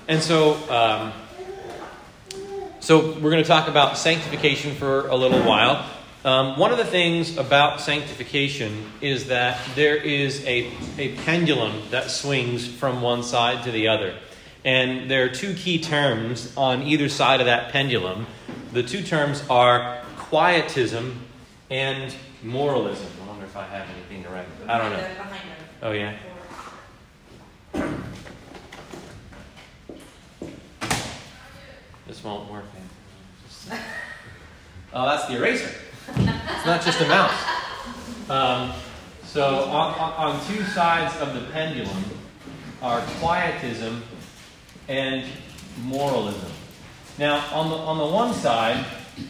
And so we're going to talk about sanctification for a little while. One of the things about sanctification is that there is a pendulum that swings from one side to the other. And there are two key terms on either side of that pendulum. The two terms are quietism and moralism. I wonder if I have anything to write. I don't know. Oh, yeah? This won't work. Oh, that's the eraser. It's not just a mouse. So on two sides of the pendulum are quietism and moralism. Now, on the one side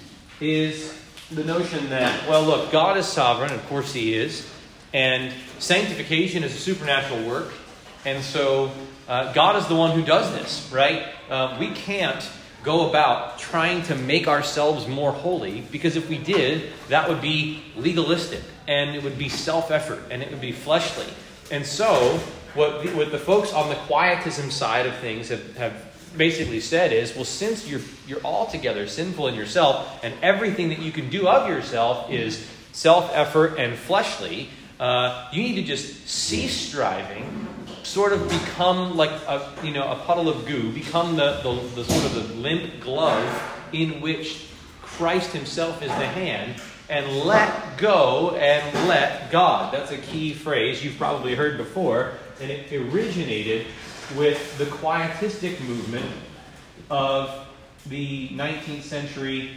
is the notion that, well, look, God is sovereign, of course He is, and sanctification is a supernatural work, and so God is the one who does this, right? We can't go about trying to make ourselves more holy, because if we did, that would be legalistic, and it would be self-effort, and it would be fleshly. And so, what the folks on the quietism side of things have basically said is, well, since you're altogether sinful in yourself, and everything that you can do of yourself is self-effort and fleshly, you need to just cease striving, sort of become like a puddle of goo, become the sort of the limp glove in which Christ Himself is the hand, and let go and let God. That's a key phrase you've probably heard before, and it originated with the quietistic movement of the 19th century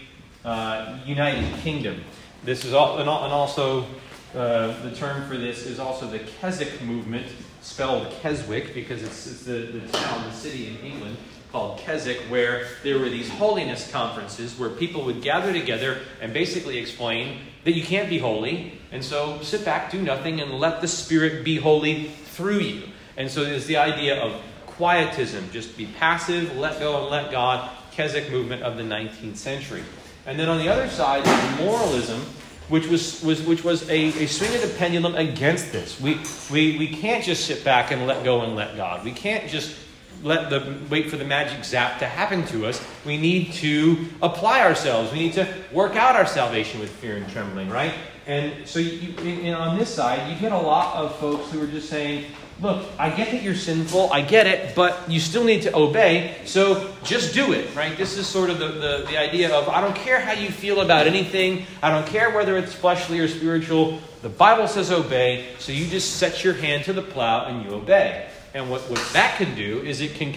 United Kingdom. This is all, and also the term for this is also the Keswick movement, spelled Keswick because it's the town, the city in England called Keswick, where there were these holiness conferences where people would gather together and basically explain that you can't be holy, and so sit back, do nothing, and let the Spirit be holy through you. And so there's the idea of quietism, just be passive, let go and let God, Keswick movement of the 19th century. And then on the other side is moralism, which was a swing of the pendulum against this. We can't just sit back and let go and let God. We can't just wait for the magic zap to happen to us. We need to apply ourselves. We need to work out our salvation with fear and trembling, right? And so on this side, you get a lot of folks who are just saying, look, I get that you're sinful, I get it, but you still need to obey, so just do it, right? This is sort of the idea of, I don't care how you feel about anything, I don't care whether it's fleshly or spiritual, the Bible says obey, so you just set your hand to the plow and you obey. And what that can do is it can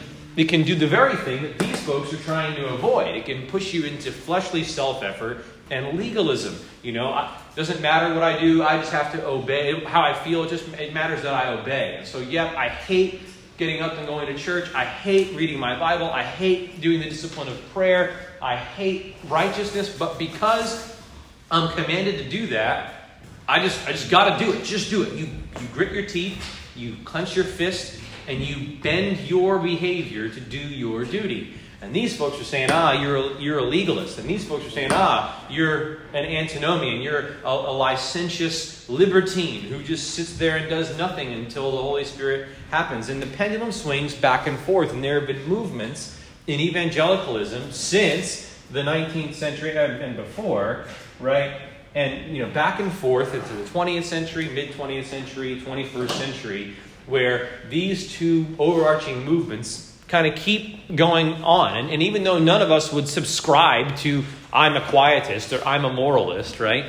do the very thing that these folks are trying to avoid. It can push you into fleshly self-effort and legalism. It doesn't matter what I do, I just have to obey. How I feel, it matters that I obey. And so, I hate getting up and going to church. I hate reading my Bible. I hate doing the discipline of prayer. I hate righteousness. But because I'm commanded to do that, I just got to do it. Just do it. You grit your teeth, you clench your fist, and you bend your behavior to do your duty. And these folks are saying, you're a legalist. And these folks are saying, you're an antinomian. You're a licentious libertine who just sits there and does nothing until the Holy Spirit happens. And the pendulum swings back and forth. And there have been movements in evangelicalism since the 19th century and before, right? And, back and forth into the 20th century, mid-20th century, 21st century, where these two overarching movements kind of keep going on. And even though none of us would subscribe to I'm a quietist or I'm a moralist, right?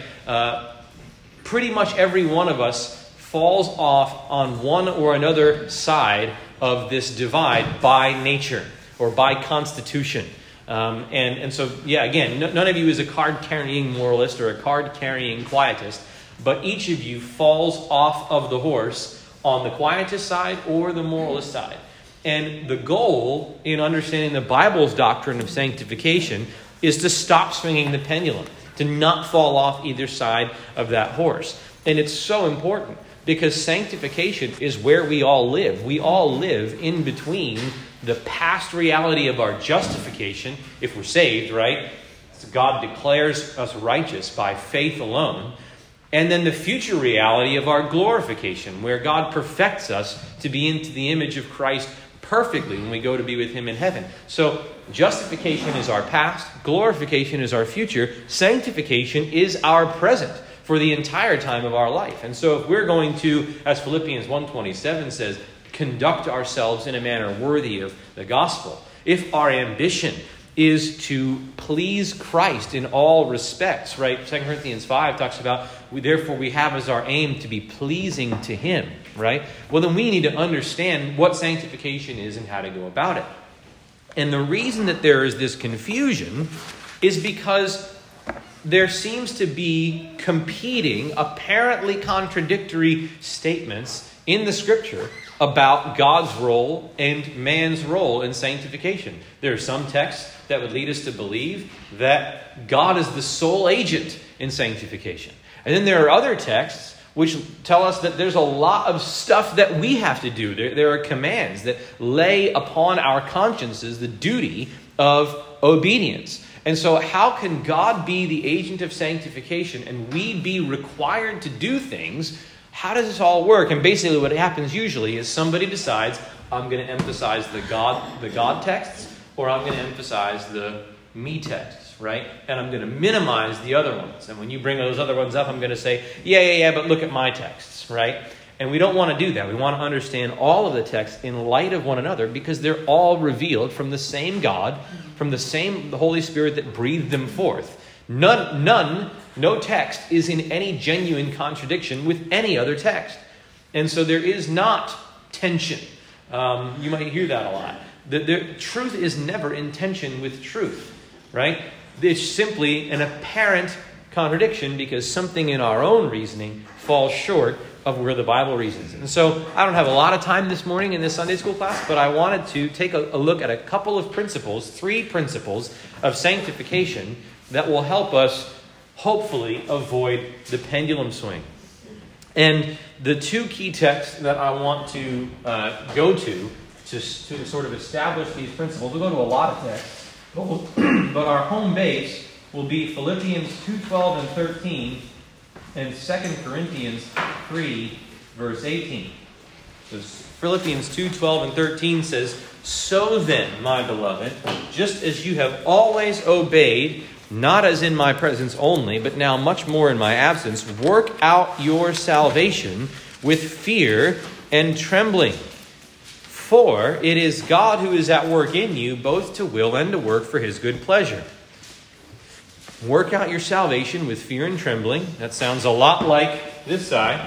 Pretty much every one of us falls off on one or another side of this divide by nature or by constitution. And so, again, none of you is a card-carrying moralist or a card-carrying quietist, but each of you falls off of the horse on the quietist side or the moralist side. And the goal in understanding the Bible's doctrine of sanctification is to stop swinging the pendulum, to not fall off either side of that horse. And it's so important because sanctification is where we all live. We all live in between the past reality of our justification, if we're saved, right? So God declares us righteous by faith alone. And then the future reality of our glorification, where God perfects us to be into the image of Christ perfectly when we go to be with him in heaven. So justification is our past, glorification is our future, sanctification is our present for the entire time of our life. And so if we're going to, as Philippians 1:27 says, conduct ourselves in a manner worthy of the gospel, if our ambition is to please Christ in all respects, right? 2 Corinthians 5 talks about, therefore we have as our aim to be pleasing to him, right? Well, then we need to understand what sanctification is and how to go about it. And the reason that there is this confusion is because there seems to be competing, apparently contradictory statements in the Scripture about God's role and man's role in sanctification. There are some texts that would lead us to believe that God is the sole agent in sanctification. And then there are other texts which tell us that there's a lot of stuff that we have to do. There are commands that lay upon our consciences the duty of obedience. And so how can God be the agent of sanctification and we be required to do things? How does this all work? And basically what happens usually is somebody decides, I'm going to emphasize the God texts, or I'm going to emphasize the me texts, right? And I'm going to minimize the other ones. And when you bring those other ones up, I'm going to say, yeah, but look at my texts, right? And we don't want to do that. We want to understand all of the texts in light of one another because they're all revealed from the same God, from the Holy Spirit that breathed them forth. No text is in any genuine contradiction with any other text. And so there is not tension. You might hear that a lot. The truth is never in tension with truth, right? It's simply an apparent contradiction because something in our own reasoning falls short of where the Bible reasons. And so I don't have a lot of time this morning in this Sunday school class, but I wanted to take a look at a couple of principles, 3 principles of sanctification that will help us hopefully avoid the pendulum swing. And the 2 key texts that I want to go to sort of establish these principles, we'll go to a lot of texts, but our home base will be Philippians 2:12 and 13 and 2 Corinthians 3, verse 18. So Philippians 2:12 and 13 says, "So then, my beloved, just as you have always obeyed, not as in my presence only, but now much more in my absence, work out your salvation with fear and trembling. For it is God who is at work in you, both to will and to work for his good pleasure." Work out your salvation with fear and trembling. That sounds a lot like this side.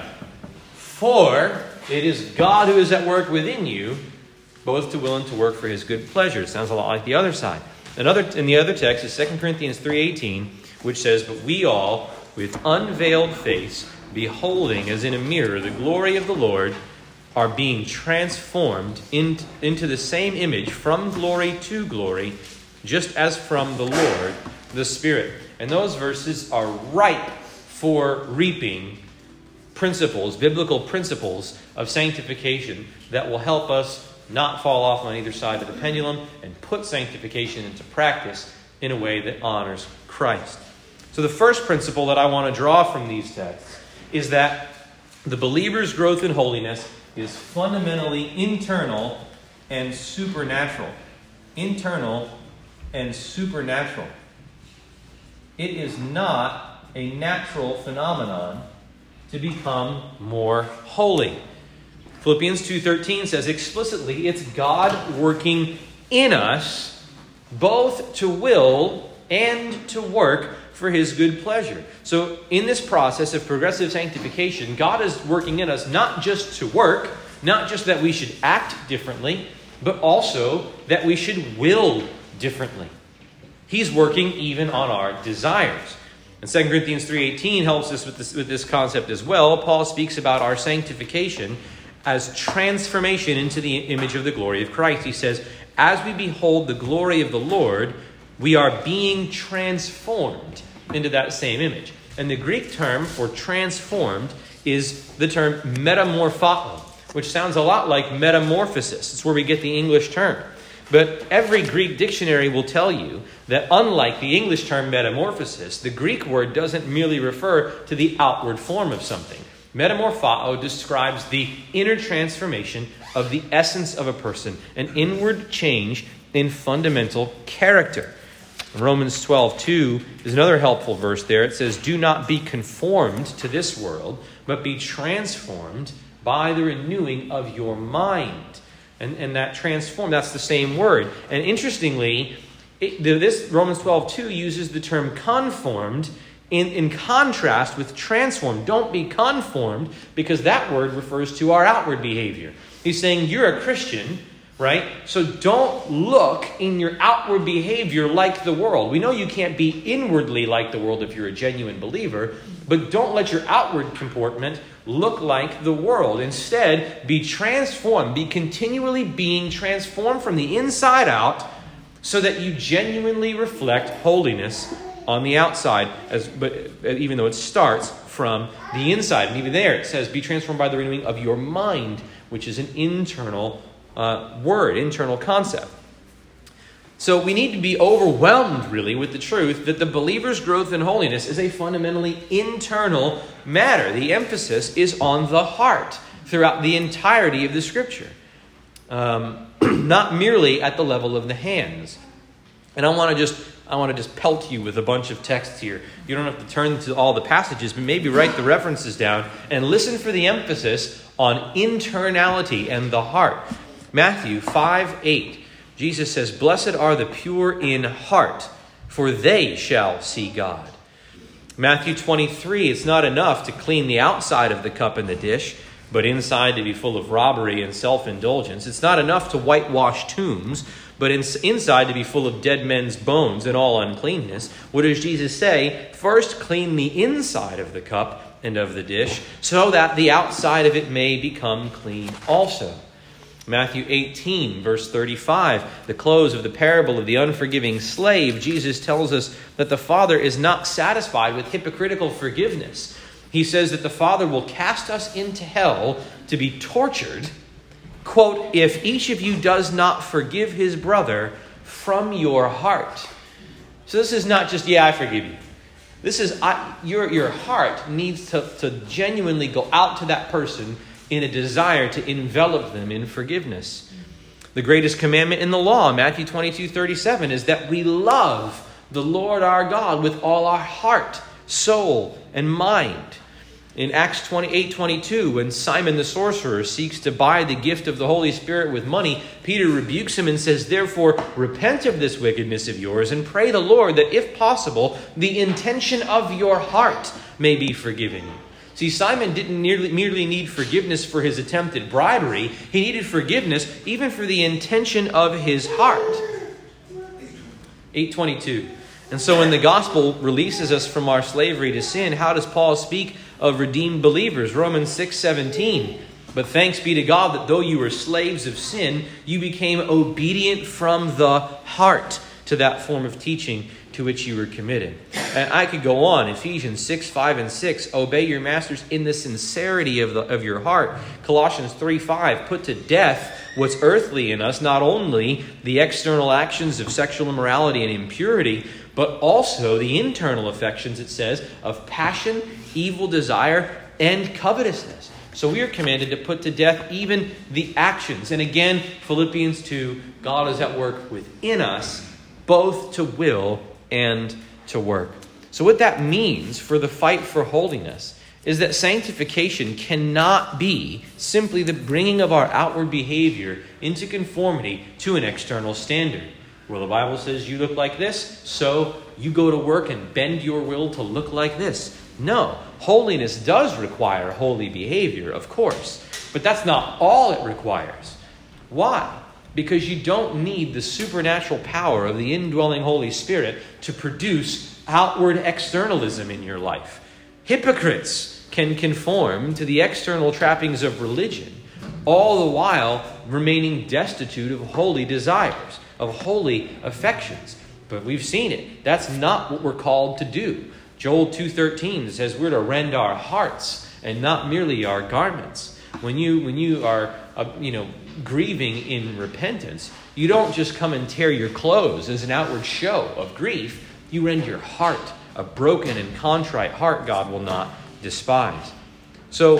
For it is God who is at work within you, both to will and to work for his good pleasure. Sounds a lot like the other side. In the other text is 2 Corinthians 3:18, which says, "But we all, with unveiled face, beholding as in a mirror the glory of the Lord, are being transformed into the same image from glory to glory, just as from the Lord, the Spirit." And those verses are ripe for reaping principles, biblical principles of sanctification that will help us not fall off on either side of the pendulum and put sanctification into practice in a way that honors Christ. So the first principle that I want to draw from these texts is that the believer's growth in holiness is fundamentally internal and supernatural. Internal and supernatural. It is not a natural phenomenon to become more holy. Philippians 2:13 says explicitly it's God working in us both to will and to work for his good pleasure. So in this process of progressive sanctification, God is working in us not just to work, not just that we should act differently, but also that we should will differently. He's working even on our desires. And 2 Corinthians 3:18 helps us with this concept as well. Paul speaks about our sanctification as transformation into the image of the glory of Christ. He says, as we behold the glory of the Lord, we are being transformed into that same image. And the Greek term for transformed is the term metamorpho, which sounds a lot like metamorphosis. It's where we get the English term. But every Greek dictionary will tell you that unlike the English term metamorphosis, the Greek word doesn't merely refer to the outward form of something. Metamorpho describes the inner transformation of the essence of a person, an inward change in fundamental character. Romans 12:2 is another helpful verse there. It says, "Do not be conformed to this world, but be transformed by the renewing of your mind." And that transform, that's the same word. And interestingly, this Romans 12:2 uses the term conformed in contrast with transformed. Don't be conformed, because that word refers to our outward behavior. He's saying you're a Christian, right? So don't look in your outward behavior like the world. We know you can't be inwardly like the world if you're a genuine believer, but don't let your outward comportment look like the world. Instead, be transformed. Be continually being transformed from the inside out so that you genuinely reflect holiness on the outside, even though it starts from the inside. And even there it says, be transformed by the renewing of your mind, which is an internal word, internal concept. So we need to be overwhelmed, really, with the truth that the believer's growth in holiness is a fundamentally internal matter. The emphasis is on the heart throughout the entirety of the Scripture, not merely at the level of the hands. And I want to just pelt you with a bunch of texts here. You don't have to turn to all the passages, but maybe write the references down and listen for the emphasis on internality and the heart. Matthew 5:8. Jesus says, "Blessed are the pure in heart, for they shall see God." Matthew 23, it's not enough to clean the outside of the cup and the dish, but inside to be full of robbery and self-indulgence. It's not enough to whitewash tombs, but inside to be full of dead men's bones and all uncleanness. What does Jesus say? First, clean the inside of the cup and of the dish, so that the outside of it may become clean also. Matthew 18, verse 35, the close of the parable of the unforgiving slave, Jesus tells us that the Father is not satisfied with hypocritical forgiveness. He says that the Father will cast us into hell to be tortured, quote, "if each of you does not forgive his brother from your heart." So this is not just, I forgive you. This is, your heart needs to genuinely go out to that person in a desire to envelop them in forgiveness. The greatest commandment in the law, Matthew 22:37, is that we love the Lord our God with all our heart, soul, and mind. In Acts 28:22, when Simon the sorcerer seeks to buy the gift of the Holy Spirit with money, Peter rebukes him and says, "Therefore, repent of this wickedness of yours and pray the Lord that, if possible, the intention of your heart may be forgiven you." See, Simon didn't merely need forgiveness for his attempted bribery. He needed forgiveness even for the intention of his heart. 8:22. And so when the gospel releases us from our slavery to sin, how does Paul speak of redeemed believers? Romans 6:17. "But thanks be to God that though you were slaves of sin, you became obedient from the heart to that form of teaching to which you were committed." And I could go on. Ephesians 6:5 and 6. "Obey your masters in the sincerity of your heart." Colossians 3:5. "Put to death what's earthly in us, not only the external actions of sexual immorality and impurity, but also the internal affections," it says, "of passion, evil desire, and covetousness." So we are commanded to put to death even the actions. And again, Philippians 2, God is at work within us, both to will and to work. So what that means for the fight for holiness is that sanctification cannot be simply the bringing of our outward behavior into conformity to an external standard. Well, the Bible says you look like this, so you go to work and bend your will to look like this. No, holiness does require holy behavior, of course, but that's not all it requires. Why? Because you don't need the supernatural power of the indwelling Holy Spirit to produce outward externalism in your life. Hypocrites can conform to the external trappings of religion, all the while remaining destitute of holy desires, of holy affections. But we've seen it. That's not what we're called to do. Joel 2:13 says we're to rend our hearts and not merely our garments. When you are grieving in repentance, you don't just come and tear your clothes as an outward show of grief. You rend your heart. A broken and contrite heart God will not despise. So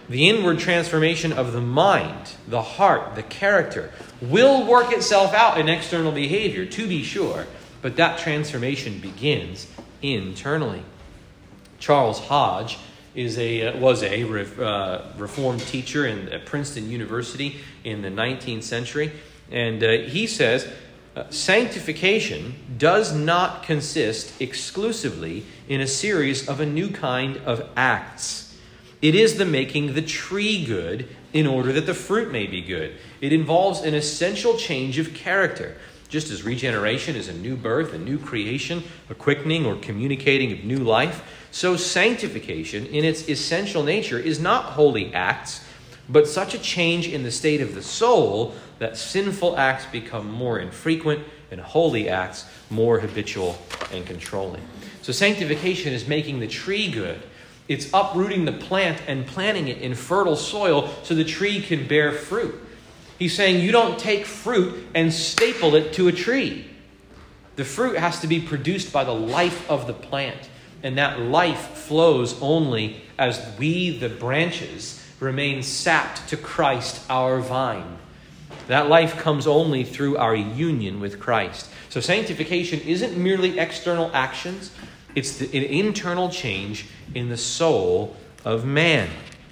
The inward transformation of the mind, the heart, the character will work itself out in external behavior, to be sure, but that transformation begins internally. Charles Hodge was a Reformed teacher at Princeton University in the 19th century, and he says, sanctification does not consist exclusively in a series of a new kind of acts. It is the making the tree good in order that the fruit may be good. It involves an essential change of character. Just as regeneration is a new birth, a new creation, a quickening or communicating of new life, so sanctification in its essential nature is not holy acts, but such a change in the state of the soul that sinful acts become more infrequent and holy acts more habitual and controlling. So sanctification is making the tree good. It's uprooting the plant and planting it in fertile soil so the tree can bear fruit. He's saying you don't take fruit and staple it to a tree. The fruit has to be produced by the life of the plant. And that life flows only as we, the branches, remain sapped to Christ, our vine. That life comes only through our union with Christ. So sanctification isn't merely external actions. It's an internal change in the soul of man.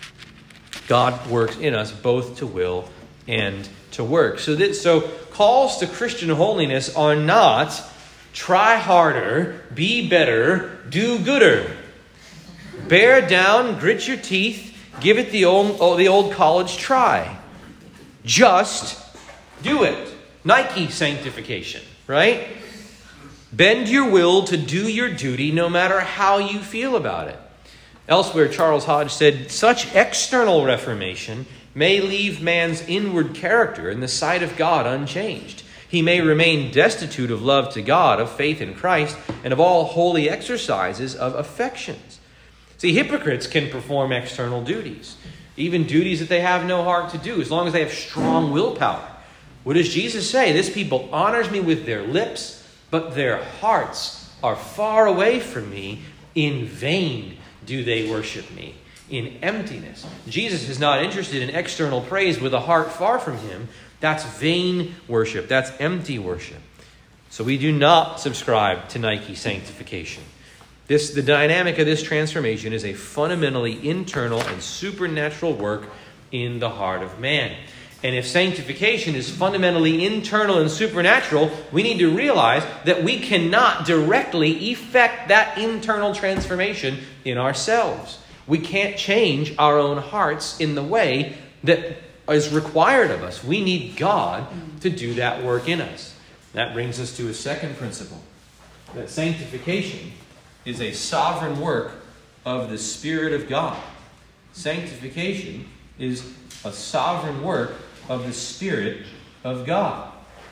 God works in us both to will and to work. So calls to Christian holiness are not try harder, be better, do gooder. Bear down, grit your teeth, give it the old college try. Just do it. Nike sanctification, right? Bend your will to do your duty no matter how you feel about it. Elsewhere, Charles Hodge said, such external reformation may leave man's inward character in the sight of God unchanged. He may remain destitute of love to God, of faith in Christ, and of all holy exercises of affections. See, hypocrites can perform external duties, even duties that they have no heart to do, as long as they have strong willpower. What does Jesus say? This people honors me with their lips, but their hearts are far away from me. In vain do they worship me, in emptiness. Jesus is not interested in external praise with a heart far from him. That's vain worship. That's empty worship. So we do not subscribe to Nike sanctification. The dynamic of this transformation is a fundamentally internal and supernatural work in the heart of man. And if sanctification is fundamentally internal and supernatural, we need to realize that we cannot directly effect that internal transformation in ourselves. We can't change our own hearts in the way that is required of us. We need God to do that work in us. That brings us to a second principle, that sanctification is a sovereign work of the Spirit of God. Sanctification is a sovereign work of the Spirit of God.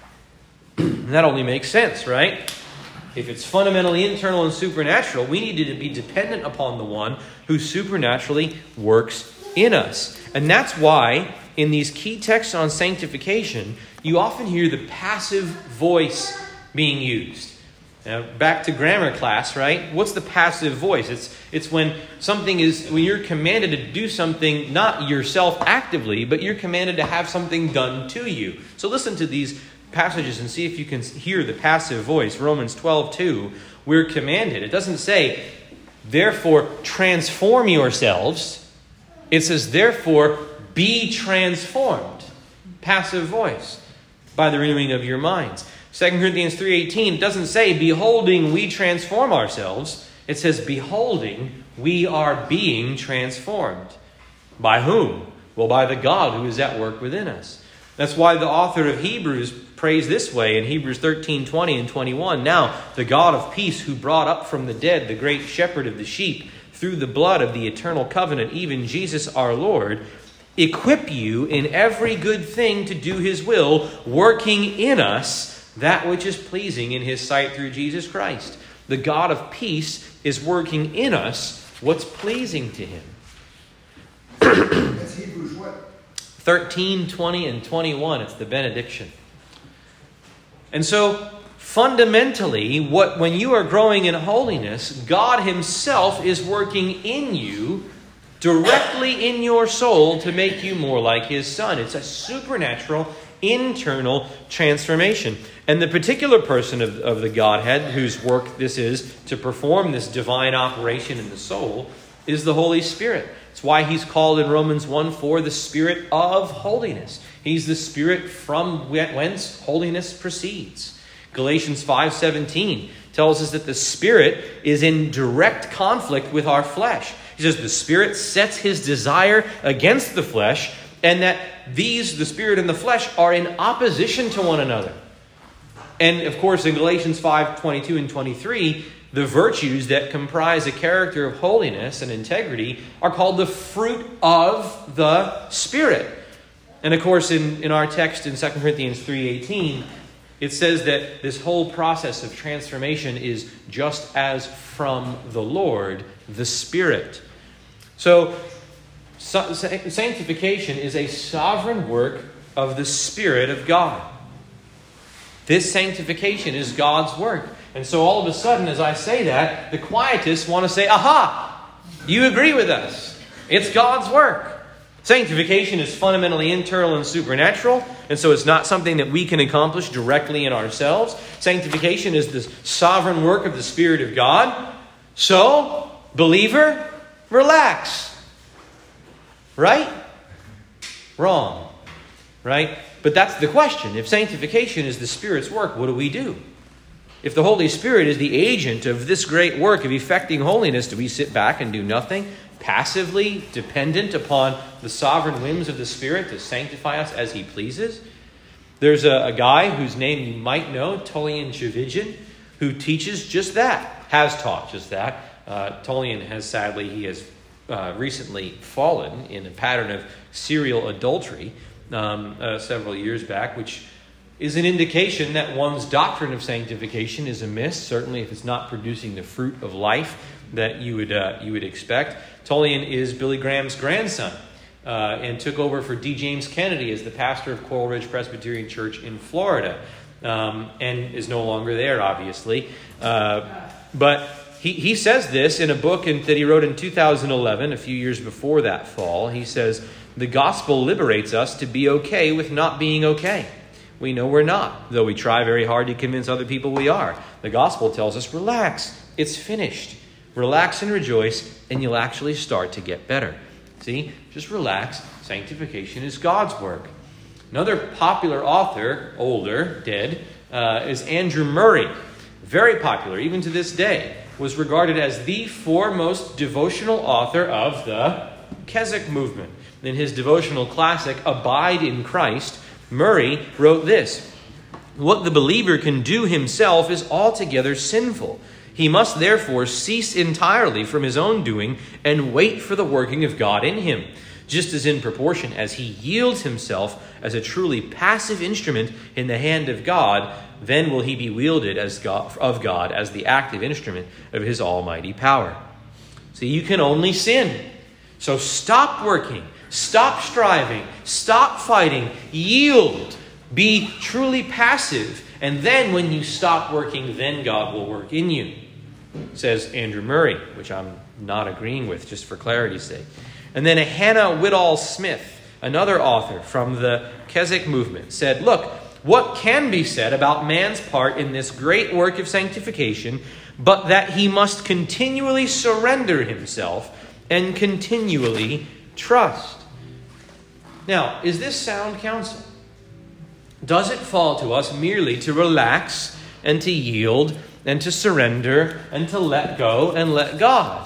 That only makes sense, right? If it's fundamentally internal and supernatural, we need to be dependent upon the one who supernaturally works in us. And that's why in these key texts on sanctification, you often hear the passive voice being used. Now, back to grammar class, right? What's the passive voice? It's when you're commanded to do something, not yourself actively, but you're commanded to have something done to you. So listen to these passages and see if you can hear the passive voice. Romans 12:2, we're commanded. It doesn't say, therefore, transform yourselves. It says, therefore, be transformed. Passive voice. By the renewing of your minds. 2 Corinthians 3:18 doesn't say, beholding, we transform ourselves. It says, beholding, we are being transformed. By whom? Well, by the God who is at work within us. That's why the author of Hebrews prays this way in Hebrews 13:20 and 21. Now, the God of peace who brought up from the dead the great shepherd of the sheep through the blood of the eternal covenant, even Jesus our Lord, equip you in every good thing to do his will, working in us that which is pleasing in his sight through Jesus Christ. The God of peace is working in us what's pleasing to him. That's Hebrews what? 13:20 and 21. It's the benediction. And so, fundamentally, when you are growing in holiness, God himself is working in you directly in your soul to make you more like his Son. It's a supernatural, internal transformation. And the particular person of the Godhead whose work this is to perform this divine operation in the soul is the Holy Spirit. It's why he's called in Romans 1:4 the Spirit of holiness. He's the Spirit from whence holiness proceeds. Galatians 5:17 tells us that the Spirit is in direct conflict with our flesh. He says the Spirit sets his desire against the flesh, and that the Spirit and the flesh, are in opposition to one another. And of course, in Galatians 5:22 and 23, the virtues that comprise a character of holiness and integrity are called the fruit of the Spirit. And of course, in our text in 2 Corinthians 3:18, it says that this whole process of transformation is just as from the Lord, the Spirit. So, sanctification is a sovereign work of the Spirit of God. This sanctification is God's work. And so all of a sudden, as I say that, the quietists want to say, aha, you agree with us. It's God's work. Sanctification is fundamentally internal and supernatural, and so it's not something that we can accomplish directly in ourselves. Sanctification is the sovereign work of the Spirit of God. So, believer, relax. Right? Wrong. Right? But that's the question. If sanctification is the Spirit's work, what do we do? If the Holy Spirit is the agent of this great work of effecting holiness, do we sit back and do nothing, passively dependent upon the sovereign whims of the Spirit to sanctify us as he pleases? There's a guy whose name you might know, Tullian Tchividjian, who teaches just that, has taught just that. Tullian has recently fallen in a pattern of serial adultery several years back, which is an indication that one's doctrine of sanctification is amiss, certainly if it's not producing the fruit of life that you would expect. Tullian is Billy Graham's grandson and took over for D. James Kennedy as the pastor of Coral Ridge Presbyterian Church in Florida, and is no longer there, obviously. But he says this in a book that he wrote in 2011, a few years before that fall. He says, "The gospel liberates us to be okay with not being okay. We know we're not, though we try very hard to convince other people we are. The gospel tells us, relax, it's finished. Relax and rejoice, and you'll actually start to get better." See, just relax. Sanctification is God's work. Another popular author, older, dead, is Andrew Murray. Very popular, even to this day. Was regarded as the foremost devotional author of the Keswick movement. In his devotional classic, Abide in Christ, Murray wrote this: "What the believer can do himself is altogether sinful. He must therefore cease entirely from his own doing and wait for the working of God in him. Just as in proportion as he yields himself as a truly passive instrument in the hand of God, then will he be wielded of God as the active instrument of his almighty power." See, you can only sin. So stop working. Stop striving. Stop fighting. Yield. Be truly passive. And then when you stop working, then God will work in you, says Andrew Murray, which I'm not agreeing with, just for clarity's sake. And then Hannah Whitall Smith, another author from the Keswick movement, said, "Look, what can be said about man's part in this great work of sanctification, but that he must continually surrender himself and continually trust." Now, is this sound counsel? Does it fall to us merely to relax and to yield and to surrender and to let go and let God?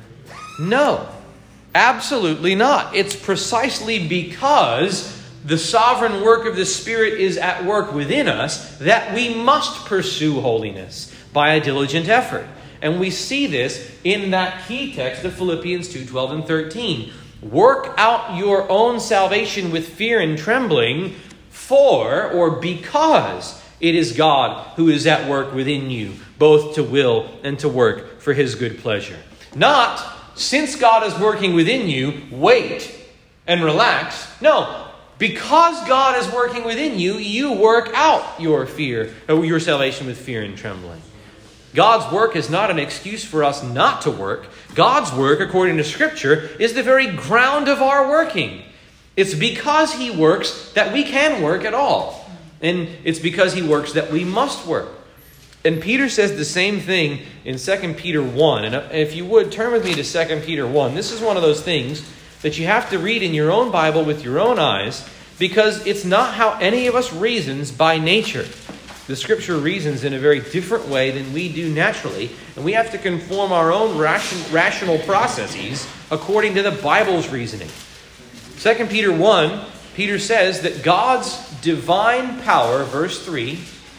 No, absolutely not. It's precisely because the sovereign work of the Spirit is at work within us that we must pursue holiness by a diligent effort. And we see this in that key text of Philippians 2:12 and 13. "Work out your own salvation with fear and trembling, for," or because, "it is God who is at work within you, both to will and to work for his good pleasure." Not, since God is working within you, wait and relax. No, because God is working within you, you work out your salvation with fear and trembling. God's work is not an excuse for us not to work. God's work, according to Scripture, is the very ground of our working. It's because He works that we can work at all. And it's because He works that we must work. And Peter says the same thing in 2 Peter 1. And if you would, turn with me to 2 Peter 1. This is one of those things that you have to read in your own Bible with your own eyes, because it's not how any of us reasons by nature. The Scripture reasons in a very different way than we do naturally, and we have to conform our own rational processes according to the Bible's reasoning. 2 Peter 1, Peter says that God's divine power, verse 3,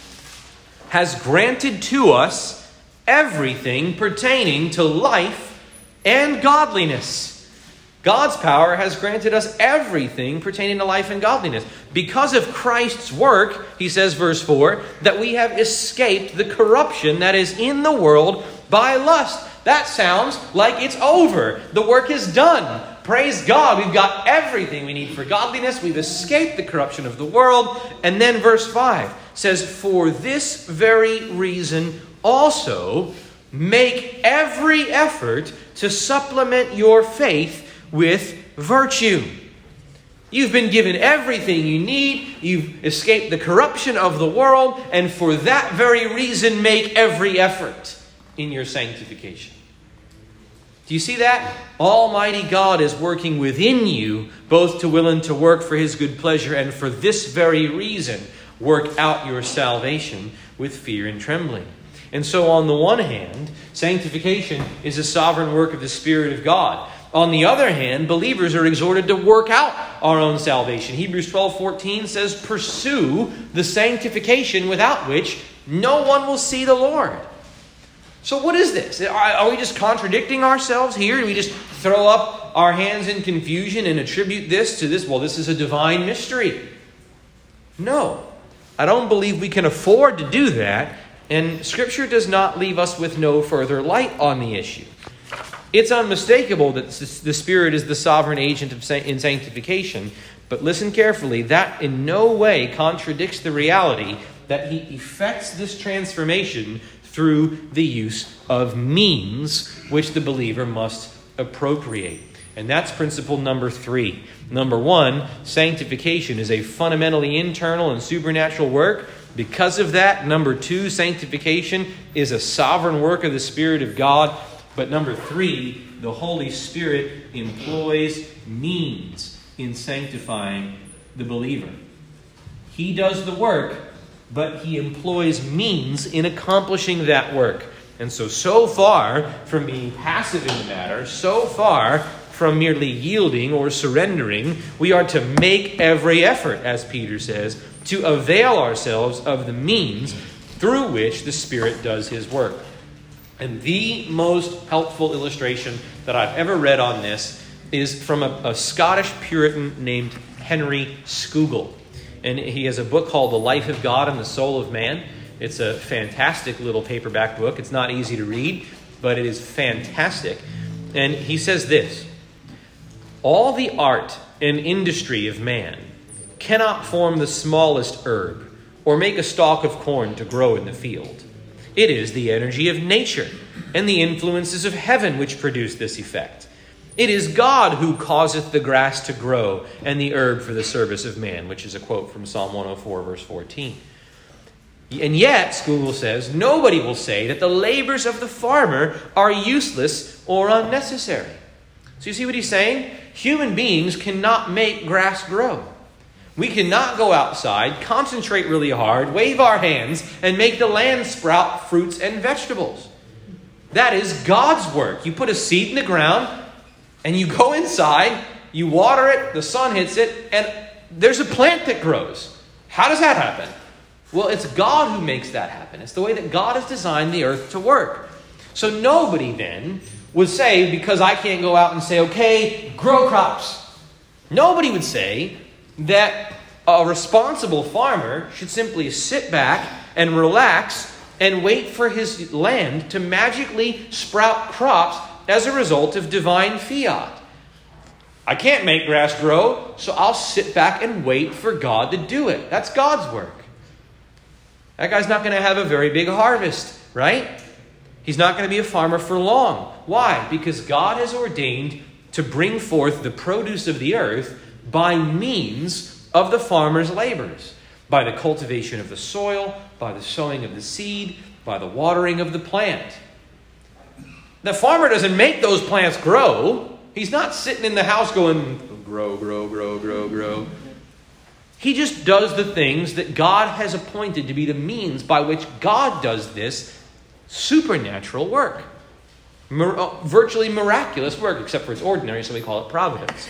has granted to us everything pertaining to life and godliness. God's power has granted us everything pertaining to life and godliness. Because of Christ's work, he says, verse 4, that we have escaped the corruption that is in the world by lust. That sounds like it's over. The work is done. Praise God. We've got everything we need for godliness. We've escaped the corruption of the world. And then verse 5 says, for this very reason also make every effort to supplement your faith with virtue. You've been given everything you need. You've escaped the corruption of the world. And for that very reason, make every effort in your sanctification. Do you see that? Almighty God is working within you, both to will and to work for His good pleasure. And for this very reason, work out your salvation with fear and trembling. And so on the one hand, sanctification is a sovereign work of the Spirit of God. On the other hand, believers are exhorted to work out our own salvation. Hebrews 12:14 says, pursue the sanctification without which no one will see the Lord. So what is this? Are we just contradicting ourselves here? Do we just throw up our hands in confusion and attribute this to this? Well, this is a divine mystery. No, I don't believe we can afford to do that. And Scripture does not leave us with no further light on the issue. It's unmistakable that the Spirit is the sovereign agent in sanctification. But listen carefully, that in no way contradicts the reality that He effects this transformation through the use of means which the believer must appropriate. And that's principle number 3. Number 1, sanctification is a fundamentally internal and supernatural work. Because of that, number 2, sanctification is a sovereign work of the Spirit of God. But number 3, the Holy Spirit employs means in sanctifying the believer. He does the work, but He employs means in accomplishing that work. And so far from being passive in the matter, so far from merely yielding or surrendering, we are to make every effort, as Peter says, to avail ourselves of the means through which the Spirit does His work. And the most helpful illustration that I've ever read on this is from a Scottish Puritan named Henry Scougal. And he has a book called The Life of God and the Soul of Man. It's a fantastic little paperback book. It's not easy to read, but it is fantastic. And he says this: all the art and industry of man cannot form the smallest herb or make a stalk of corn to grow in the field. It is the energy of nature and the influences of heaven which produce this effect. It is God who causeth the grass to grow and the herb for the service of man, which is a quote from Psalm 104, verse 14. And yet, Scougal says, nobody will say that the labors of the farmer are useless or unnecessary. So you see what he's saying? Human beings cannot make grass grow. We cannot go outside, concentrate really hard, wave our hands, and make the land sprout fruits and vegetables. That is God's work. You put a seed in the ground, and you go inside, you water it, the sun hits it, and there's a plant that grows. How does that happen? Well, it's God who makes that happen. It's the way that God has designed the earth to work. So nobody then would say, because I can't go out and say, okay, grow crops. Nobody would say that a responsible farmer should simply sit back and relax and wait for his land to magically sprout crops as a result of divine fiat. I can't make grass grow, so I'll sit back and wait for God to do it. That's God's work. That guy's not going to have a very big harvest, right? He's not going to be a farmer for long. Why? Because God has ordained to bring forth the produce of the earth by means of the farmer's labors, by the cultivation of the soil, by the sowing of the seed, by the watering of the plant. The farmer doesn't make those plants grow. He's not sitting in the house going, grow, grow, grow, grow, grow. He just does the things that God has appointed to be the means by which God does this supernatural work. Virtually miraculous work, except for it's ordinary, so we call it providence.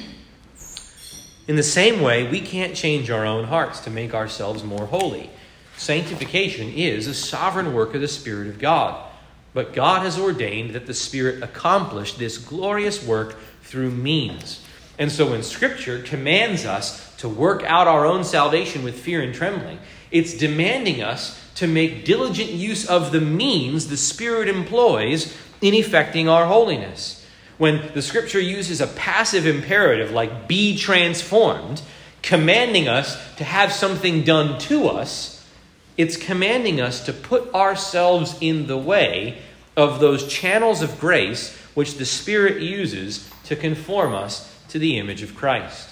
In the same way, we can't change our own hearts to make ourselves more holy. Sanctification is a sovereign work of the Spirit of God. But God has ordained that the Spirit accomplish this glorious work through means. And so when Scripture commands us to work out our own salvation with fear and trembling, it's demanding us to make diligent use of the means the Spirit employs in effecting our holiness. When the Scripture uses a passive imperative like be transformed, commanding us to have something done to us, it's commanding us to put ourselves in the way of those channels of grace which the Spirit uses to conform us to the image of Christ.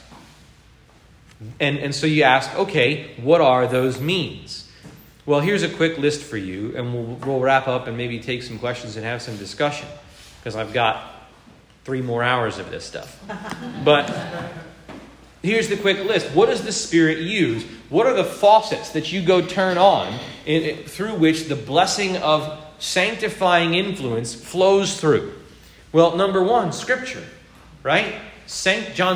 And so you ask, okay, what are those means? Well, here's a quick list for you, and we'll wrap up and maybe take some questions and have some discussion, because I've got 3 more hours of this stuff. But here's the quick list. What does the Spirit use? What are the faucets that you go turn on through which the blessing of sanctifying influence flows through? Well, number 1, Scripture, right? John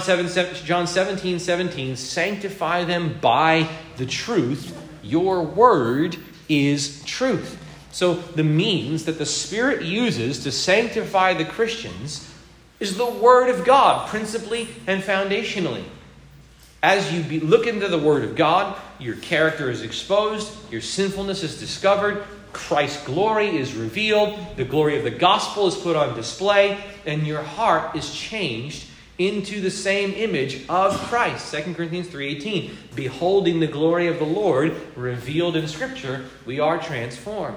17:17, sanctify them by the truth. Your word is truth. So the means that the Spirit uses to sanctify the Christians is the Word of God, principally and foundationally. As you look into the Word of God, your character is exposed, your sinfulness is discovered, Christ's glory is revealed, the glory of the gospel is put on display, and your heart is changed into the same image of Christ. 2 Corinthians 3:18. Beholding the glory of the Lord revealed in Scripture, we are transformed.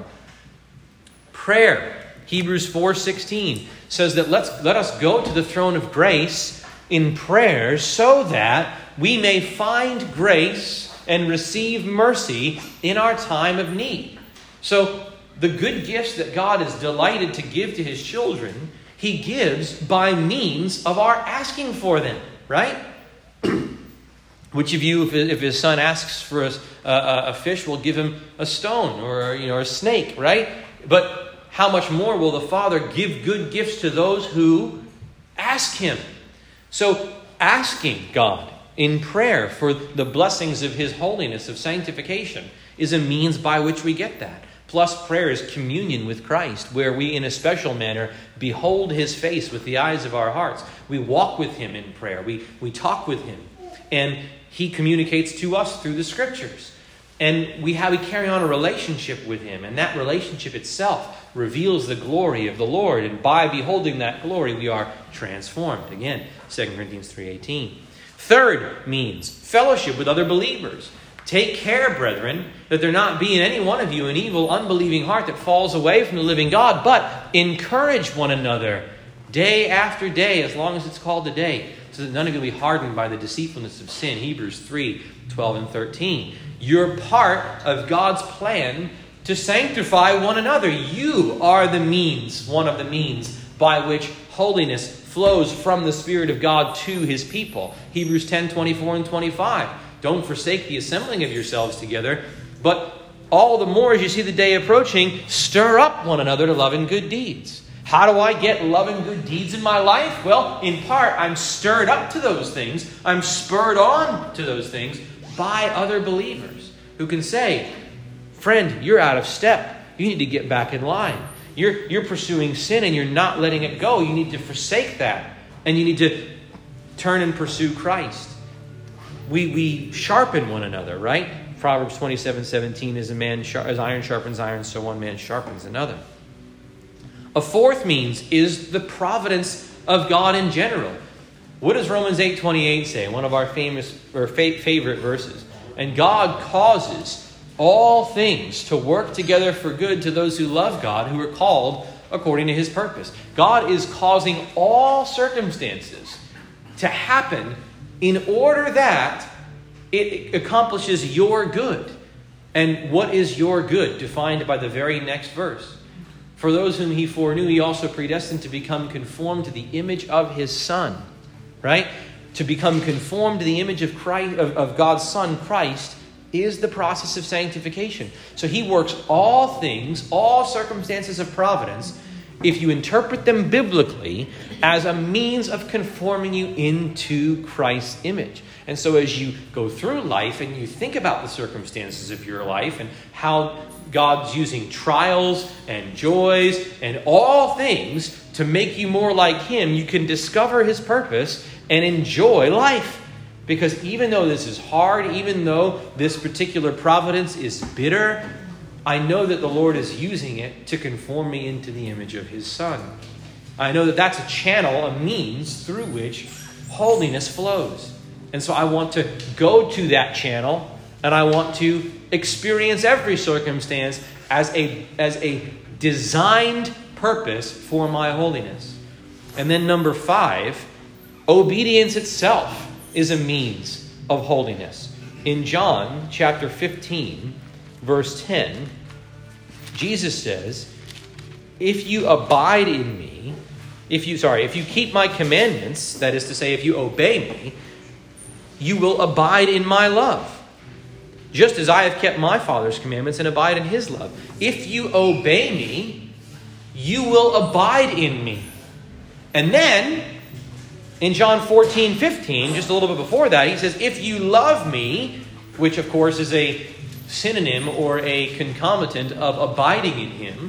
Prayer. Hebrews 4:16 says that let us go to the throne of grace in prayer so that we may find grace and receive mercy in our time of need. So the good gifts that God is delighted to give to His children, He gives by means of our asking for them, right? Which of you, if his son asks for a fish, will give him a stone or a snake, right? But how much more will the Father give good gifts to those who ask Him? So asking God in prayer for the blessings of His holiness, of sanctification, is a means by which we get that. Plus, prayer is communion with Christ, where we, in a special manner, behold His face with the eyes of our hearts. We walk with Him in prayer. We talk with Him. And He communicates to us through the Scriptures. And we carry on a relationship with Him. And that relationship itself reveals the glory of the Lord. And by beholding that glory, we are transformed. Again, 2 Corinthians 3:18. Third means fellowship with other believers. Take care, brethren, that there not be in any one of you an evil, unbelieving heart that falls away from the living God, but encourage one another day after day, as long as it's called a day, so that none of you will be hardened by the deceitfulness of sin. Hebrews 3:12 and 13. You're part of God's plan to sanctify one another. You are the means, one of the means, by which holiness flows from the Spirit of God to His people. Hebrews 10:24 and 25. Don't forsake the assembling of yourselves together, but all the more as you see the day approaching, stir up one another to love and good deeds. How do I get love and good deeds in my life? Well, in part, I'm stirred up to those things. I'm spurred on to those things by other believers who can say, friend, you're out of step. You need to get back in line. You're pursuing sin and you're not letting it go. You need to forsake that. And you need to turn and pursue Christ. We sharpen one another, right? Proverbs 27:17, as iron sharpens iron, so one man sharpens another. A fourth means is the providence of God in general. What does Romans 8:28 say? One of our famous or favorite verses. And God causes all things to work together for good to those who love God, who are called according to his purpose. God is causing all circumstances to happen in order that it accomplishes your good. And what is your good? Defined by the very next verse. For those whom he foreknew, he also predestined to become conformed to the image of his Son. Right? To become conformed to the image of Christ, of God's Son, Christ, is the process of sanctification. So he works all things, all circumstances of providence, if you interpret them biblically, as a means of conforming you into Christ's image. And so as you go through life and you think about the circumstances of your life and how God's using trials and joys and all things to make you more like him, you can discover his purpose and enjoy life. Because even though this is hard, even though this particular providence is bitter, I know that the Lord is using it to conform me into the image of his Son. I know that that's a channel, a means through which holiness flows. And so I want to go to that channel, and I want to experience every circumstance as a designed purpose for my holiness. And then number 5, obedience itself is a means of holiness. In John chapter 15, verse 10, Jesus says, if you abide in me, if you keep my commandments, that is to say, if you obey me, you will abide in my love, just as I have kept my Father's commandments and abide in his love. If you obey me, you will abide in me. And then, in John 14:15, just a little bit before that, he says, if you love me, which of course is a synonym or a concomitant of abiding in him,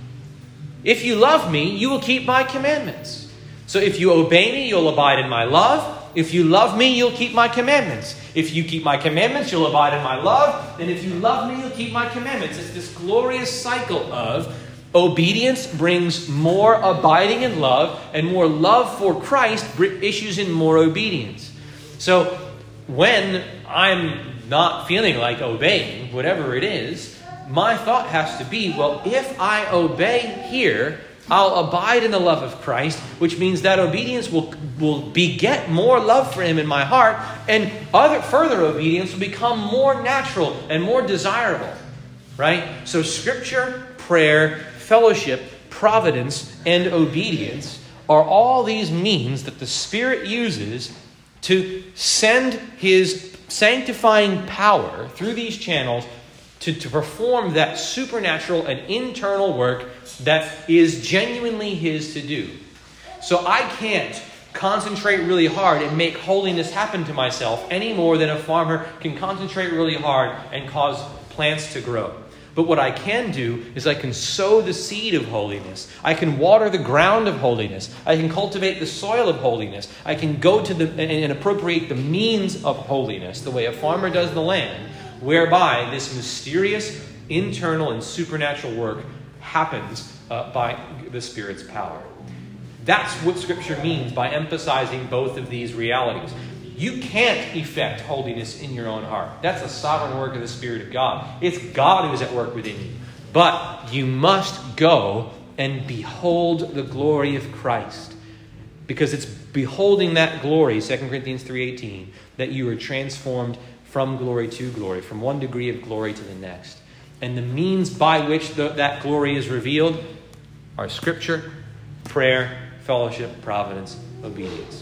if you love me, you will keep my commandments. So if you obey me, you'll abide in my love. If you love me, you'll keep my commandments. If you keep my commandments, you'll abide in my love. And if you love me, you'll keep my commandments. It's this glorious cycle of obedience brings more abiding in love, and more love for Christ issues in more obedience. So when I'm not feeling like obeying, whatever it is, my thought has to be, well, if I obey here, I'll abide in the love of Christ, which means that obedience will beget more love for him in my heart, and further obedience will become more natural and more desirable. Right? So Scripture, prayer, fellowship, providence, and obedience are all these means that the Spirit uses to send his sanctifying power through these channels to perform that supernatural and internal work that is genuinely his to do. So I can't concentrate really hard and make holiness happen to myself any more than a farmer can concentrate really hard and cause plants to grow. But what I can do is I can sow the seed of holiness. I can water the ground of holiness. I can cultivate the soil of holiness. I can go to and appropriate the means of holiness, the way a farmer does the land, whereby this mysterious, internal, and supernatural work happens by the Spirit's power. That's what Scripture means by emphasizing both of these realities. You can't effect holiness in your own heart. That's a sovereign work of the Spirit of God. It's God who's at work within you. But you must go and behold the glory of Christ. Because it's beholding that glory, 2 Corinthians 3:18, that you are transformed from glory to glory, from one degree of glory to the next. And the means by which that glory is revealed are Scripture, prayer, fellowship, providence, obedience.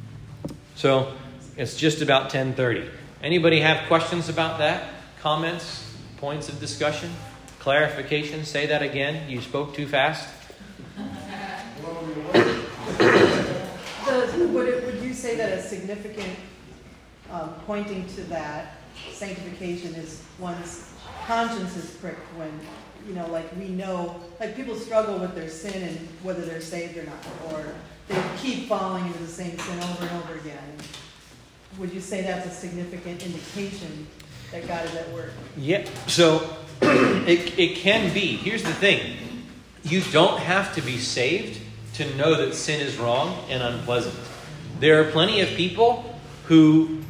So it's just about 10:30. Anybody have questions about that? Comments? Points of discussion? Clarification? Say that again. You spoke too fast. Would you say that a significant pointing to that sanctification is one's conscience is pricked when, we know, people struggle with their sin and whether they're saved or not, or they keep falling into the same sin over and over again. Would you say that's a significant indication that God is at work? Yeah, so it can be. Here's the thing. You don't have to be saved to know that sin is wrong and unpleasant. There are plenty of people who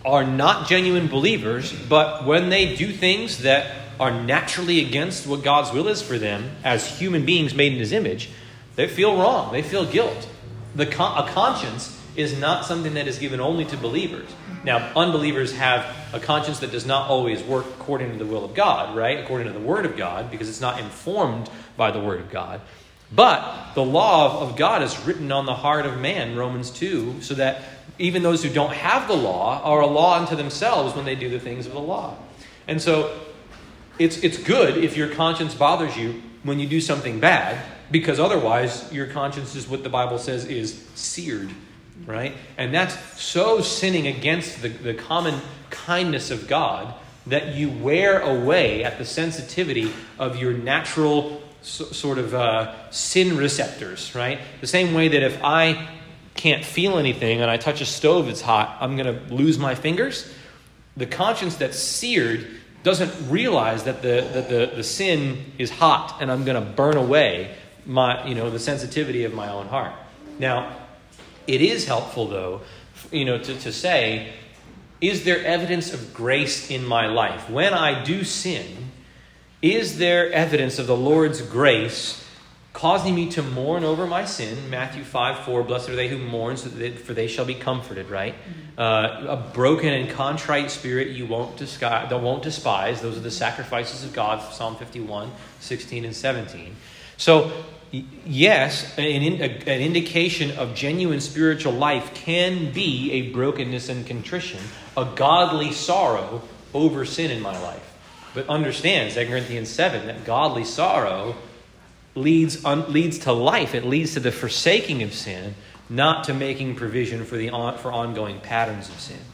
are not genuine believers, but when they do things that are naturally against what God's will is for them as human beings made in His image, they feel wrong. They feel guilt. A conscience is not something that is given only to believers. Now, unbelievers have a conscience that does not always work according to the will of God, right? According to the Word of God, because it's not informed by the Word of God. But the law of God is written on the heart of man, Romans 2, so that even those who don't have the law are a law unto themselves when they do the things of the law. And so it's good if your conscience bothers you when you do something bad, because otherwise your conscience is what the Bible says is seared, right? And that's so sinning against the common kindness of God that you wear away at the sensitivity of your natural sort of sin receptors, right? The same way that if I can't feel anything and I touch a stove that's hot, I'm going to lose my fingers. The conscience that's seared doesn't realize that the sin is hot and I'm going to burn away the sensitivity of my own heart. Now, it is helpful, though, to say, is there evidence of grace in my life? When I do sin, is there evidence of the Lord's grace causing me to mourn over my sin? Matthew 5:4, blessed are they who mourn, for they shall be comforted, right? A broken and contrite spirit you won't despise. Those are the sacrifices of God, Psalm 51, 16 and 17. So, yes, an indication of genuine spiritual life can be a brokenness and contrition, a godly sorrow over sin in my life. But understand, 2 Corinthians 7, that godly sorrow leads to life. It leads to the forsaking of sin, not to making provision for ongoing patterns of sin.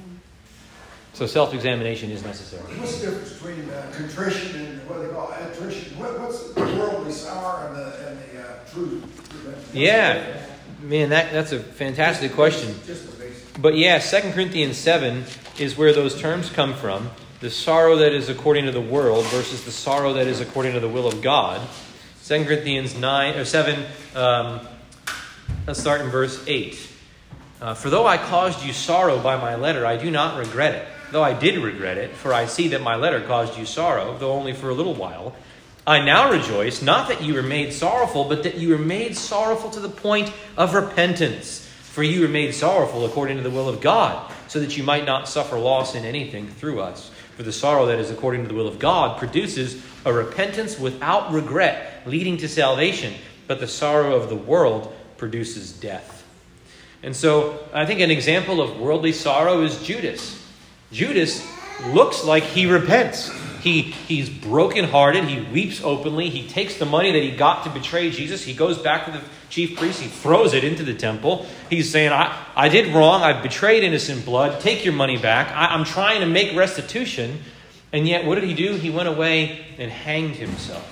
So self-examination is necessary. What's the difference between contrition and what they call attrition? What's the worldly sorrow and the true? Yeah, man, that's a fantastic question. But yeah, 2 Corinthians 7 is where those terms come from. The sorrow that is according to the world versus the sorrow that is according to the will of God. 2 Corinthians 7, let's start in verse 8. For though I caused you sorrow by my letter, I do not regret it. Though I did regret it, for I see that my letter caused you sorrow, though only for a little while. I now rejoice, not that you were made sorrowful, but that you were made sorrowful to the point of repentance. For you were made sorrowful according to the will of God, so that you might not suffer loss in anything through us. For the sorrow that is according to the will of God produces a repentance without regret, leading to salvation. But the sorrow of the world produces death. And so I think an example of worldly sorrow is Judas. Judas looks like he repents. He's brokenhearted. He weeps openly. He takes the money that he got to betray Jesus. He goes back to the chief priest. He throws it into the temple. He's saying, I did wrong. I've betrayed innocent blood. Take your money back. I'm trying to make restitution. And yet, what did he do? He went away and hanged himself.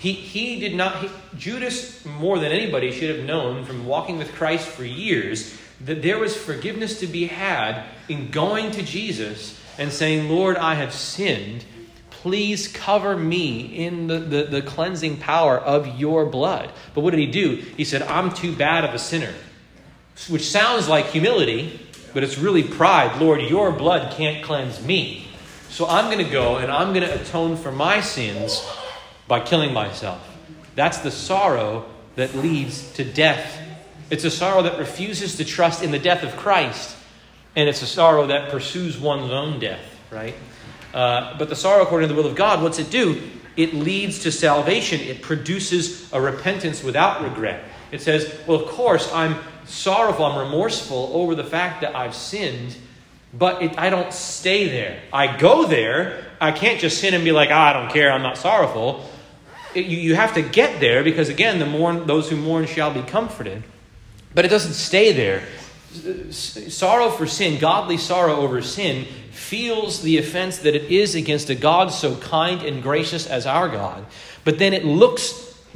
He did not. Judas, more than anybody, should have known from walking with Christ for years that there was forgiveness to be had in going to Jesus and saying, Lord, I have sinned. Please cover me in the cleansing power of your blood. But what did he do? He said, I'm too bad of a sinner. Which sounds like humility, but it's really pride. Lord, your blood can't cleanse me. So I'm going to go and I'm going to atone for my sins by killing myself. That's the sorrow that leads to death. It's a sorrow that refuses to trust in the death of Christ. And it's a sorrow that pursues one's own death, right? But the sorrow according to the will of God, what's it do? It leads to salvation. It produces a repentance without regret. It says, well, of course, I'm sorrowful, I'm remorseful over the fact that I've sinned, but I don't stay there. I go there. I can't just sin and be like, I don't care, I'm not sorrowful. You have to get there because, again, those who mourn shall be comforted. But it doesn't stay there. Sorrow for sin, godly sorrow over sin, feels the offense that it is against a God so kind and gracious as our God. But then it looks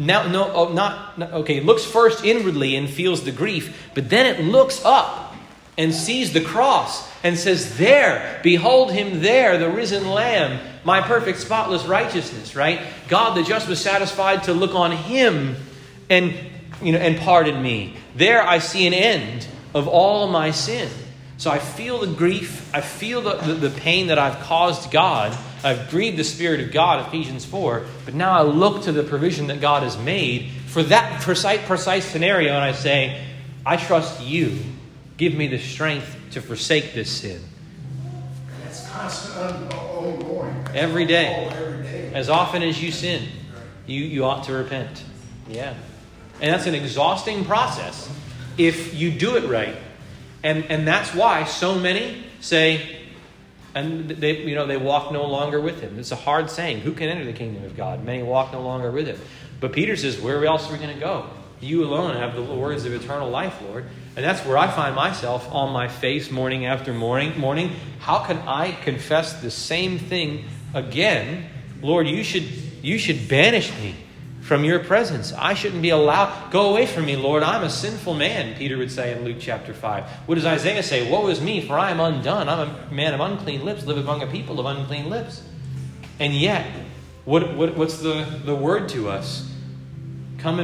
looks first inwardly and feels the grief, but then it looks up and sees the cross and says, there, behold him there, the risen Lamb, my perfect spotless righteousness, right? God the just was satisfied to look on him and pardon me. There I see an end of all my sin. So I feel the grief. I feel the pain that I've caused God. I've grieved the Spirit of God, Ephesians 4. But now I look to the provision that God has made for that precise scenario, and I say, I trust you. Give me the strength to forsake this sin. And it's constant, ongoing. Every day. Every day. As often as you sin, you ought to repent. Yeah. And that's an exhausting process if you do it right. And that's why so many say, and they walk no longer with him. It's a hard saying. Who can enter the kingdom of God? Many walk no longer with him. But Peter says, where else are we going to go? You alone have the words of eternal life, Lord. And that's where I find myself on my face morning after morning. How can I confess the same thing again? Lord, you should banish me from your presence. I shouldn't be allowed. Go away from me, Lord. I'm a sinful man, Peter would say in Luke chapter 5. What does Isaiah say? Woe is me, for I am undone. I'm a man of unclean lips, live among a people of unclean lips. And yet, what's the word to us? Come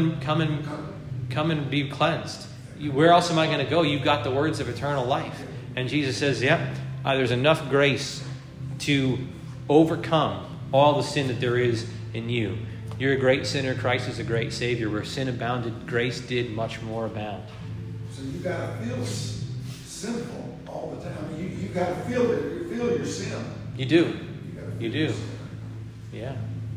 and be cleansed. Where else am I going to go? You've got the words of eternal life. And Jesus says, there's enough grace to overcome all the sin that there is in you. You're a great sinner. Christ is a great Savior. Where sin abounded, grace did much more abound. So you got to feel sinful all the time. I mean, you got to feel it. You feel your sin. You do. You do. Yeah.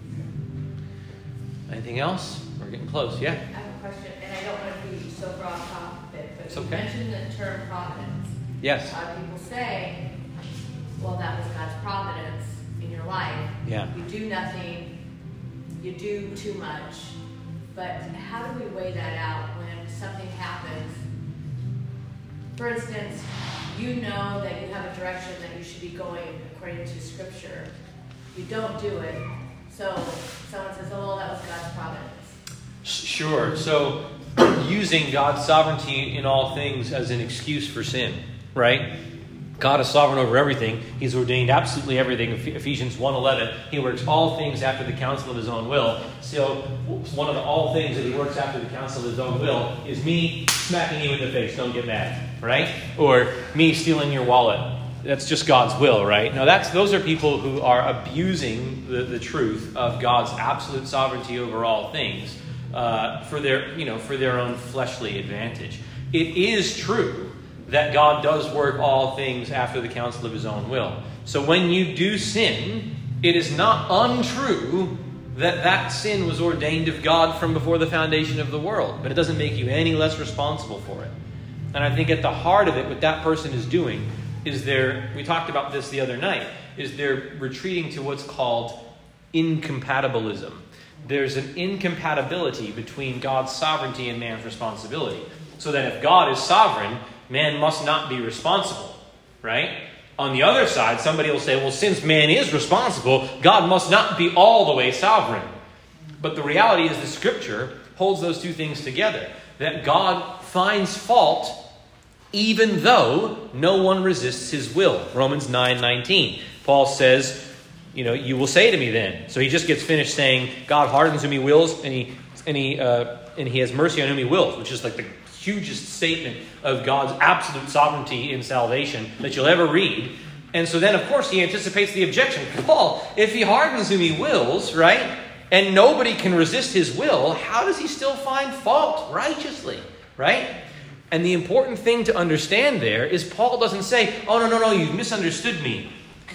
Anything else? We're getting close. Yeah. I have a question, and I don't want to be so far off topic, but It's you okay. mentioned the term providence. Yes. A lot of people say, well, that was God's providence in your life. Yeah. You do nothing, you do too much. But how do we weigh that out when something happens? For instance, you know that you have a direction that you should be going according to Scripture. You don't do it. So someone says, oh, well, that was God's providence. Sure. So using God's sovereignty in all things as an excuse for sin, right? God is sovereign over everything. He's ordained absolutely everything. Ephesians 1:11, he works all things after the counsel of his own will. So one of the all things that he works after the counsel of his own will is me smacking you in the face. Don't get mad, right? Or me stealing your wallet. That's just God's will, right? Now those are people who are abusing the truth of God's absolute sovereignty over all things for their own fleshly advantage. It is true that God does work all things after the counsel of his own will. So when you do sin, it is not untrue that sin was ordained of God from before the foundation of the world. But it doesn't make you any less responsible for it. And I think at the heart of it, what that person is doing is we talked about this the other night, is they're retreating to what's called incompatibilism. There's an incompatibility between God's sovereignty and man's responsibility. So that if God is sovereign, man must not be responsible, right? On the other side, somebody will say, well, since man is responsible, God must not be all the way sovereign. But the reality is the Scripture holds those two things together. That God finds fault even though no one resists his will. Romans 9:19. Paul says, you will say to me then. So he just gets finished saying, God hardens whom he wills, and he has mercy on whom he wills, which is like the hugest statement of God's absolute sovereignty in salvation that you'll ever read. And so then, of course, he anticipates the objection. Paul, if he hardens whom he wills, right, and nobody can resist his will, how does he still find fault righteously, right? And the important thing to understand there is Paul doesn't say, oh, no, you've misunderstood me.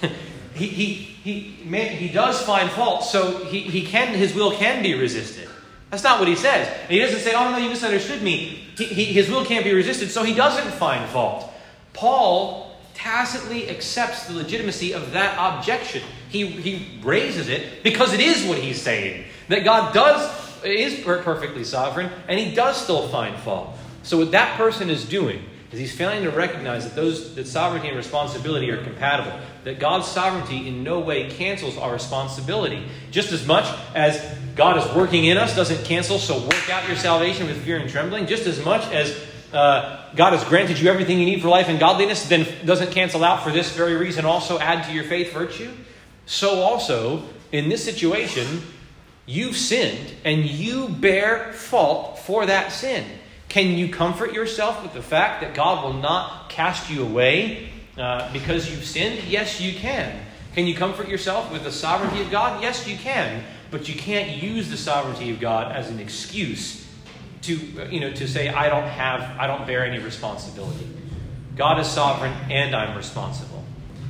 He does find fault, so his will can be resisted. That's not what he says. And he doesn't say, oh, no, you misunderstood me. His will can't be resisted, so he doesn't find fault. Paul tacitly accepts the legitimacy of that objection. He raises it because it is what he's saying. That God is perfectly sovereign, and he does still find fault. So what that person is doing is he's failing to recognize that sovereignty and responsibility are compatible. That God's sovereignty in no way cancels our responsibility. Just as much as God is working in us doesn't cancel, so work out your salvation with fear and trembling. Just as much as God has granted you everything you need for life and godliness, then doesn't cancel out for this very reason also add to your faith virtue. So also, in this situation, you've sinned and you bear fault for that sin. Can you comfort yourself with the fact that God will not cast you away because you've sinned? Yes, you can. Can you comfort yourself with the sovereignty of God? Yes, you can. But you can't use the sovereignty of God as an excuse to say, I don't bear any responsibility. God is sovereign and I'm responsible.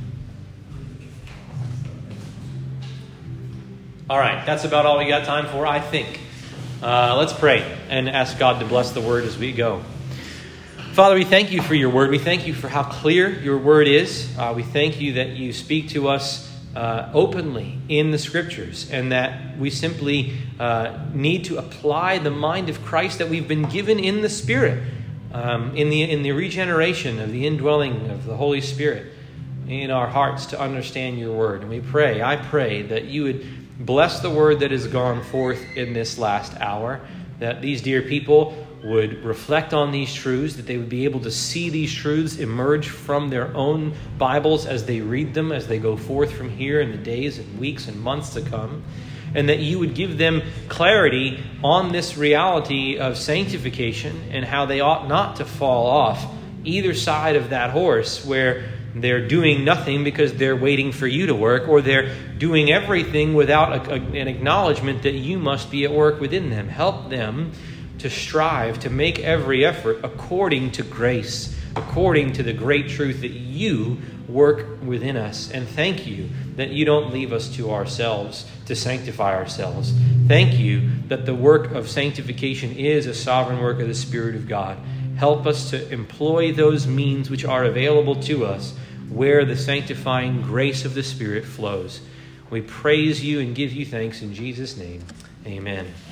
All right, that's about all we got time for, I think. Let's pray and ask God to bless the word as we go. Father, we thank you for your word. We thank you for how clear your word is. We thank you that you speak to us openly in the scriptures, and that we simply need to apply the mind of Christ that we've been given in the Spirit, in the regeneration of the indwelling of the Holy Spirit in our hearts to understand your word. And I pray that you would bless the word that has gone forth in this last hour, that these dear people would reflect on these truths, that they would be able to see these truths emerge from their own Bibles as they read them, as they go forth from here in the days and weeks and months to come, and that you would give them clarity on this reality of sanctification and how they ought not to fall off either side of that horse where they're doing nothing because they're waiting for you to work, or they're doing everything without an acknowledgement that you must be at work within them. Help them to strive to make every effort according to grace, according to the great truth that you work within us. And thank you that you don't leave us to ourselves to sanctify ourselves. Thank you that the work of sanctification is a sovereign work of the Spirit of God. Help us to employ those means which are available to us where the sanctifying grace of the Spirit flows. We praise you and give you thanks in Jesus' name. Amen.